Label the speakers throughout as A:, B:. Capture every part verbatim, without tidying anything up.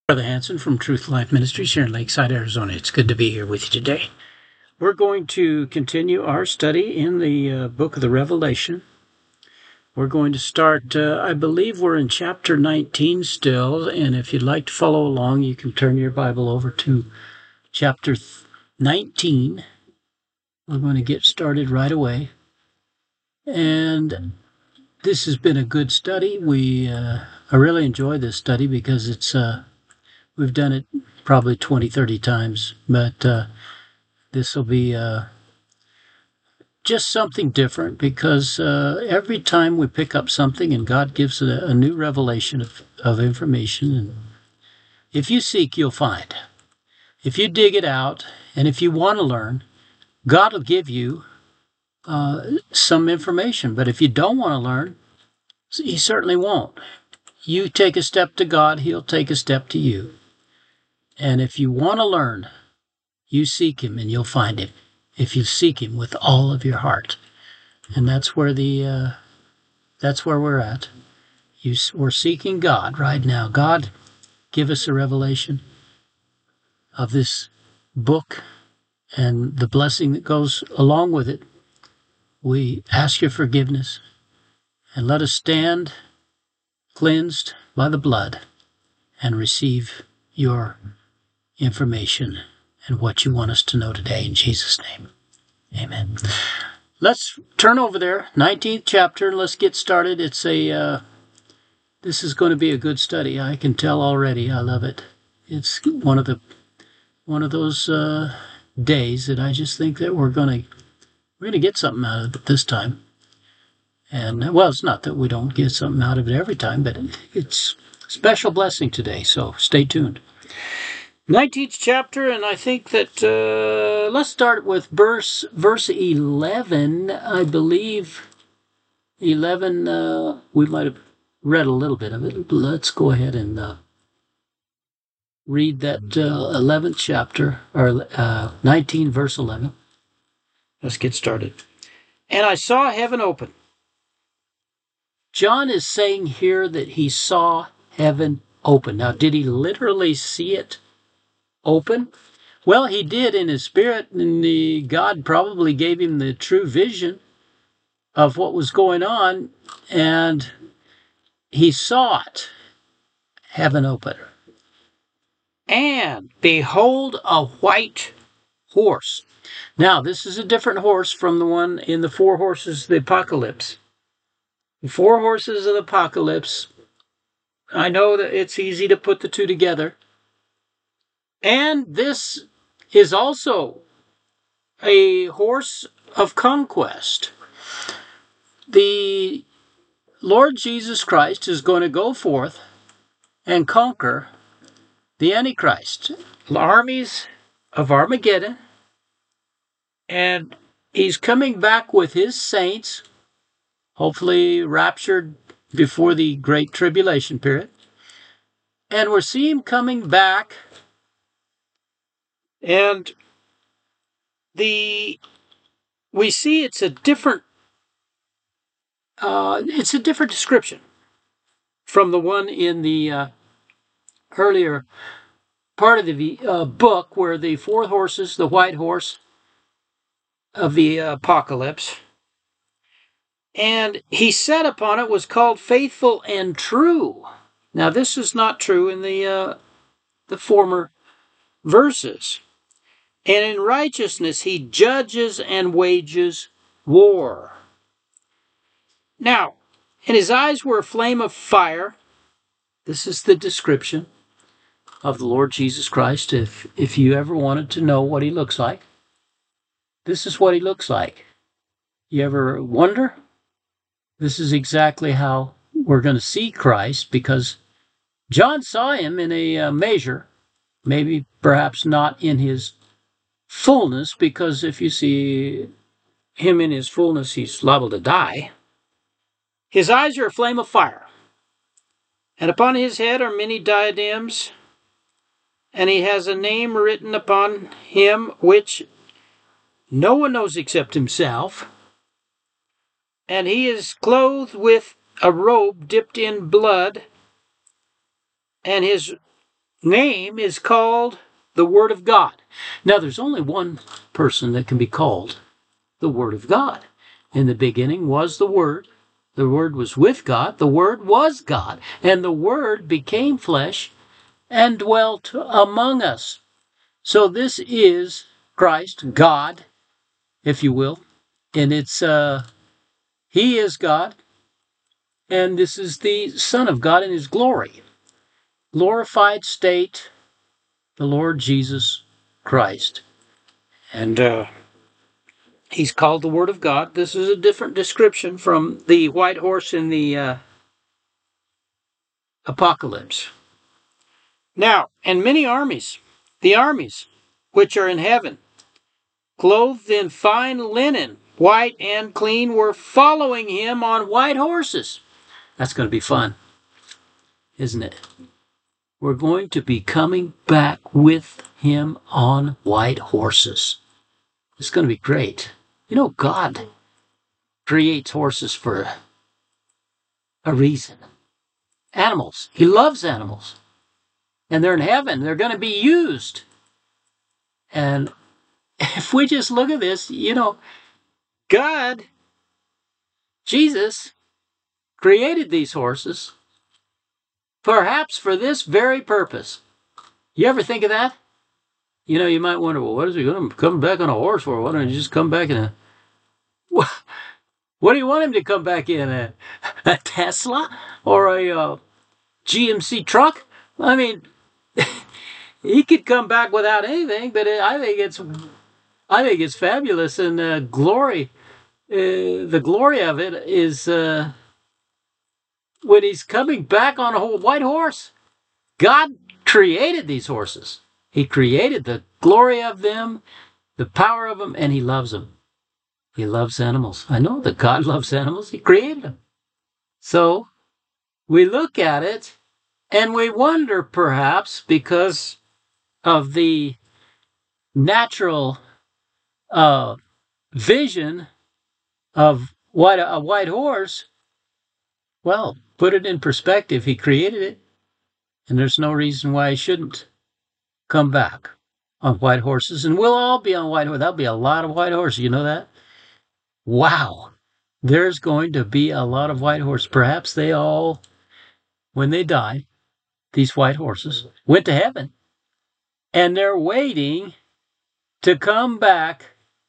A: Brother Hanson from Truth Life Ministries here in Lakeside, Arizona. It's good to be here with you today. We're going to continue our study in the uh, book of the Revelation. We're going to start, uh, I believe we're in chapter nineteen still, and if you'd like to follow along, you can turn your Bible over to chapter nineteen. We're going to get started right away. And this has been a good study. We uh, I really enjoy this study because it's uh, we've done it probably twenty, thirty times, but uh, this will be uh, just something different because uh, every time we pick up something and God gives a, a new revelation of, of information, and if you seek, you'll find. If you dig it out, and if you want to learn, God will give you uh, some information. But if you don't want to learn, He certainly won't. You take a step to God, He'll take a step to you. And if you want to learn, you seek Him and you'll find Him. If you seek Him with all of your heart. And that's where the uh, that's where we're at. You, we're seeking God right now. God, give us a revelation of this book and the blessing that goes along with it. We ask your forgiveness and let us stand cleansed by the blood and receive your information and what you want us to know today in Jesus' name. Amen. Let's turn over there, nineteenth chapter, and let's get started. It's a, uh, this is going to be a good study. I can tell already. I love it. It's one of the, one of those uh, days that I just think that we're going to, we're going to get something out of it this time. And, well, it's not that we don't get something out of it every time, but it's a special blessing today, so stay tuned. nineteenth chapter, and I think that, uh, let's start with verse, verse eleven, I believe. eleven, uh, we might have read a little bit of it. Let's go ahead and uh, read that uh, eleventh chapter, or uh, nineteen, verse eleven. Let's get started. And I saw heaven open. John is saying here that he saw heaven open. Now, did he literally see it open? Well, he did in his spirit, and the, God probably gave him the true vision of what was going on, and he saw it, heaven open. And behold, a white horse. Now, this is a different horse from the one in the four horses of the apocalypse. The four horses of the apocalypse, I know that it's easy to put the two together. And this is also a horse of conquest. The Lord Jesus Christ is going to go forth and conquer the Antichrist, the armies of Armageddon, and he's coming back with his saints, hopefully raptured before the Great Tribulation period. And we're seeing him coming back, and the we see it's a different uh, it's a different description from the one in the uh, earlier part of the uh, book, where the four horses, the white horse of the uh, apocalypse, and he sat upon it, was called Faithful and True. Now, this is not true in the uh, the former verses. And in righteousness he judges and wages war. Now, and his eyes were a flame of fire. This is the description of the Lord Jesus Christ. If, if you ever wanted to know what he looks like, this is what he looks like. You ever wonder? This is exactly how we're going to see Christ, because John saw him in a uh, measure, maybe perhaps not in his fullness, because if you see him in his fullness, he's liable to die. His eyes are a flame of fire, and upon his head are many diadems, and he has a name written upon him which no one knows except himself. And he is clothed with a robe dipped in blood, and his name is called the Word of God. Now, there's only one person that can be called the Word of God. In the beginning was the Word. The Word was with God. The Word was God. And the Word became flesh and dwelt among us. So this is Christ, God, if you will. And it's, uh, He is God. And this is the Son of God in His glory. Glorified state, the Lord Jesus Christ. And uh, He's called the Word of God. This is a different description from the white horse in the uh, Apocalypse. Now, and many armies, the armies which are in heaven, clothed in fine linen, white and clean, were following Him on white horses. That's going to be fun, isn't it? We're going to be coming back with Him on white horses. It's going to be great. You know, God creates horses for a reason. Animals. He loves animals. And they're in heaven. They're going to be used. And if we just look at this, you know, God, Jesus, created these horses perhaps for this very purpose. You ever think of that? You know, you might wonder, well, what is he going to come back on a horse for? Why don't you just come back in a... What do you want him to come back in? A, a Tesla? Or a uh, G M C truck? I mean, he could come back without anything, but it, I think it's I think it's fabulous. And uh, glory, uh, the glory of it is uh, when he's coming back on a whole white horse. God created these horses. He created the glory of them, the power of them, and He loves them. He loves animals. I know that God loves animals. He created them. So we look at it and we wonder, perhaps, because of the natural uh, vision of what a white horse, well, put it in perspective. He created it, and there's no reason why He shouldn't come back on white horses. And we'll all be on white horses. There'll be a lot of white horses. You know that? Wow, there's going to be a lot of white horses. Perhaps they all, when they died, these white horses went to heaven, and they're waiting to come back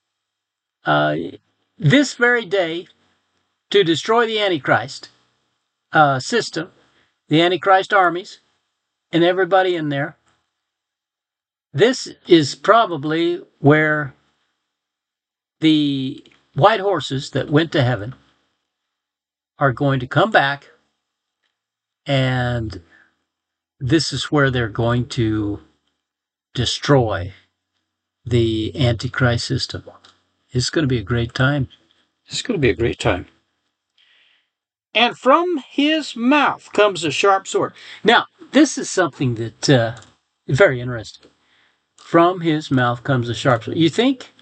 A: uh, this very day to destroy the Antichrist uh, system, the Antichrist armies, and everybody in there. This is probably where the white horses that went to heaven are going to come back, and this is where they're going to destroy the Antichrist system. It's going to be a great time. It's going to be a great time. And from His mouth comes a sharp sword. Now, this is something that uh, is very interesting. From His mouth comes a sharp sword. You think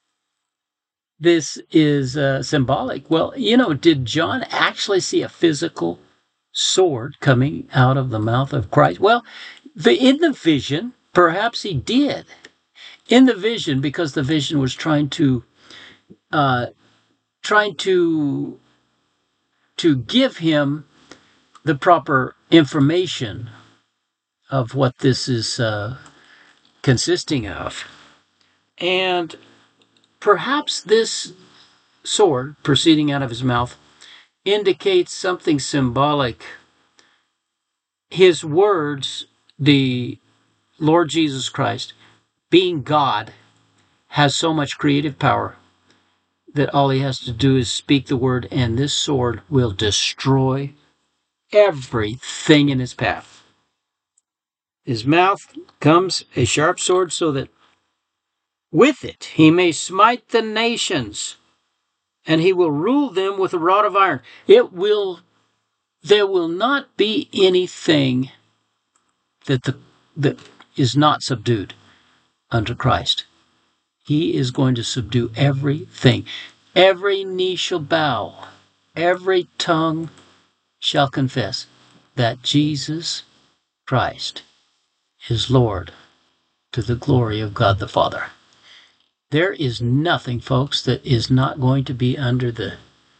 A: this is uh, symbolic? Well, you know, did John actually see a physical sword coming out of the mouth of Christ? Well, the, in the vision, perhaps he did. In the vision, because the vision was trying to, uh, trying to, to give him the proper information of what this is uh, consisting of. And perhaps this sword proceeding out of His mouth indicates something symbolic. His words, the Lord Jesus Christ, being God, has so much creative power that all He has to do is speak the word, and this sword will destroy everything in His path. His mouth comes a sharp sword, so that with it He may smite the nations, and He will rule them with a rod of iron. It will, there will not be anything that the that is not subdued under Christ. He is going to subdue everything. Every knee shall bow. Every tongue shall confess that Jesus Christ is Lord, to the glory of God the Father. There is nothing, folks, that is not going to be under the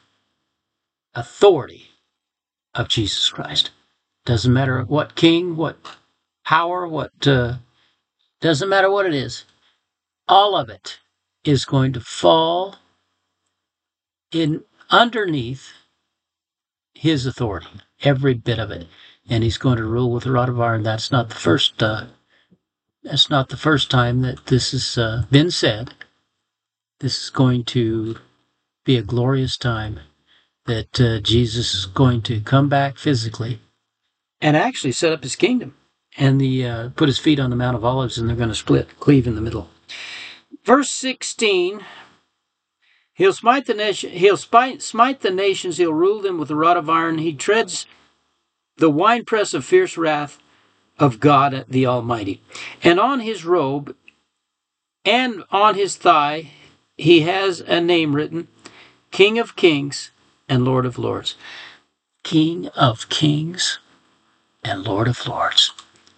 A: authority of Jesus Christ. Doesn't matter what king, what power, what, uh, doesn't matter what it is. All of it is going to fall in underneath his authority, every bit of it. And he's going to rule with a rod of iron. That's not the first, uh, that's not the first time that this has uh, been said. This is going to be a glorious time that uh, Jesus is going to come back physically and actually set up his kingdom. And the uh, put his feet on the Mount of Olives, and they're going to split, cleave in the middle. Verse sixteen, he'll smite the nation, he'll smite, smite the nations, he'll rule them with a rod of iron. He treads the winepress of fierce wrath of God the Almighty. And on his robe and on his thigh he has a name written, King of Kings and Lord of Lords. King of Kings and Lord of Lords.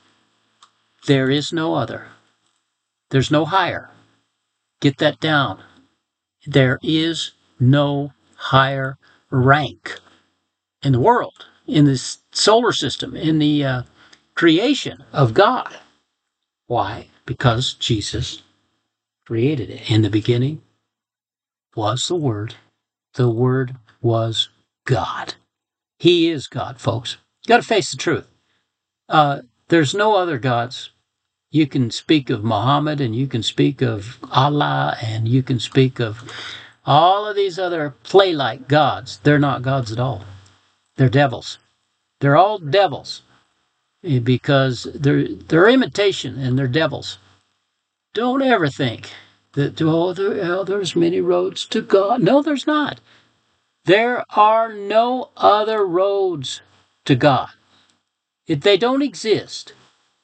A: There is no other. There's no higher. Get that down. There is no higher rank in the world, in this solar system, in the uh, creation of God. Why? Because Jesus created it. In the beginning was the Word. The Word was God. He is God, folks. You got to face the truth. Uh, there's no other gods. You can speak of Muhammad, and you can speak of Allah, and you can speak of all of these other play-like gods. They're not gods at all. They're devils. They're all devils because they're, they're imitation and they're devils. Don't ever think that, oh, there, oh, there's many roads to God. No, there's not. There are no other roads to God. If they don't exist.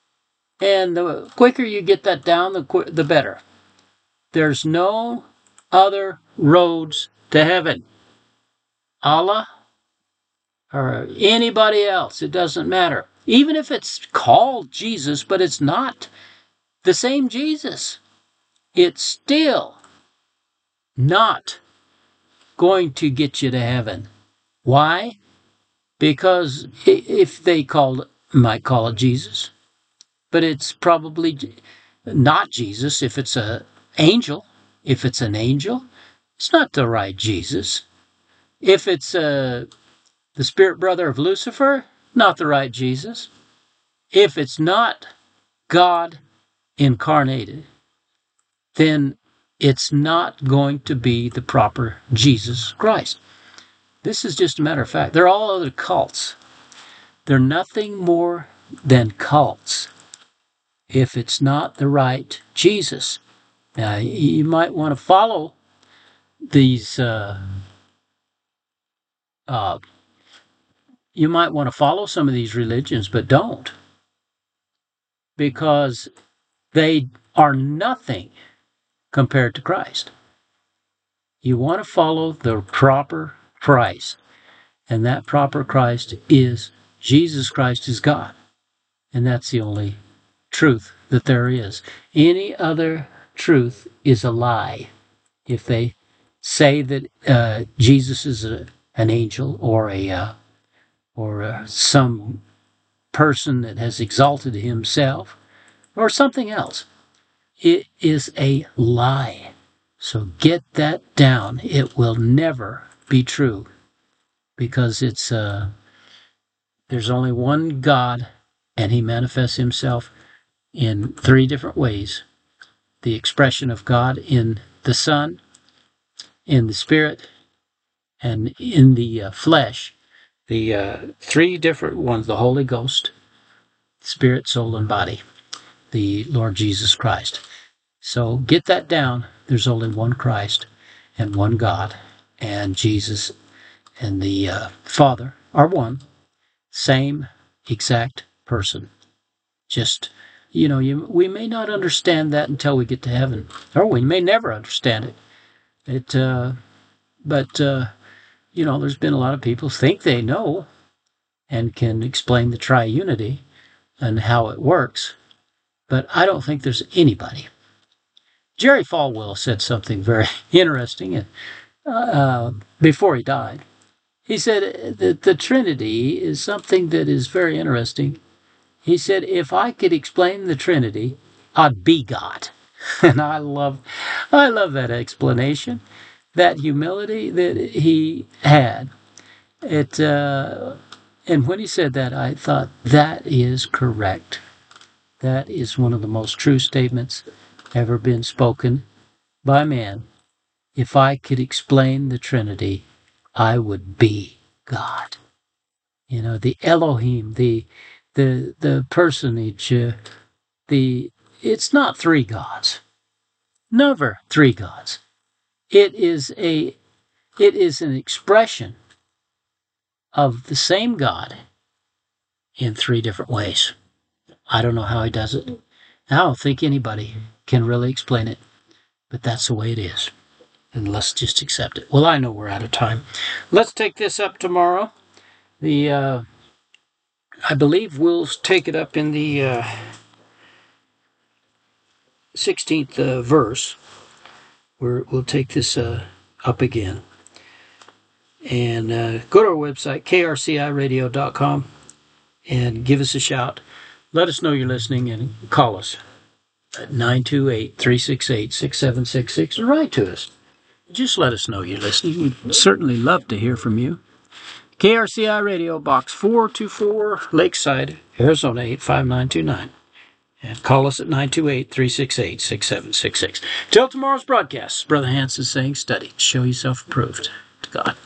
A: And the quicker you get that down, the qu- the better. There's no other roads to heaven. Allah or anybody else, it doesn't matter. Even if it's called Jesus, but it's not the same Jesus, it's still not going to get you to heaven. Why? Because if they called, might call it Jesus, but it's probably not Jesus. If it's an angel, if it's an angel, it's not the right Jesus. If it's uh, the spirit brother of Lucifer, not the right Jesus. If it's not God incarnated, then it's not going to be the proper Jesus Christ. This is just a matter of fact. They're all other cults. They're nothing more than cults if it's not the right Jesus. Now, you might want to follow these, uh, uh, you might want to follow some of these religions, but don't. Because they are nothing compared to Christ. You want to follow the proper Christ. And that proper Christ is Jesus Christ is God. And that's the only truth that there is. Any other truth is a lie. If they say that uh, Jesus is a, an angel or a uh, or uh, some person that has exalted himself or something else, it is a lie. So get that down. It will never be true because it's uh, there's only one God, and he manifests himself in three different ways. The expression of God in the Son, in the Spirit, and in the uh, flesh. The uh, three different ones, the Holy Ghost, Spirit, soul, and body. The Lord Jesus Christ. So get that down. There's only one Christ and one God. And Jesus and the uh, Father are one. Same exact person. Just, you know, you, we may not understand that until we get to heaven. Or we may never understand it. It, uh, but, uh, you know, there's been a lot of people think they know and can explain the triunity and how it works. but I don't think there's anybody. Jerry Falwell said something very interesting uh, before he died. He said that the Trinity is something that is very interesting. He said, if I could explain the Trinity, I'd be God. And I love, I love that explanation, that humility that he had. It, uh, and when he said that, I thought, that is correct. That is one of the most true statements ever been spoken by man. If I could explain the Trinity, I would be God. You know, the Elohim, the the the personage, uh, the it's not three gods. Never three gods. It is a it is an expression of the same God in three different ways. I don't know how he does it. I don't think anybody can really explain it, but that's the way it is. And let's just accept it. Well, I know we're out of time. Let's take this up tomorrow. The uh, I believe we'll take it up in the uh, sixteenth uh, verse. We're, we'll take this uh, up again. And uh, go to our website, k r c i radio dot com, and give us a shout. Let us know you're listening and call us at nine two eight, three six eight, six seven six six or write to us. Just let us know you're listening. We'd certainly love to hear from you. K R C I Radio, Box four two four, Lakeside, Arizona eight five nine two nine. And call us at nine two eight, three six eight, six seven six six. Till tomorrow's broadcast, Brother Hanson saying, study, show yourself approved to God.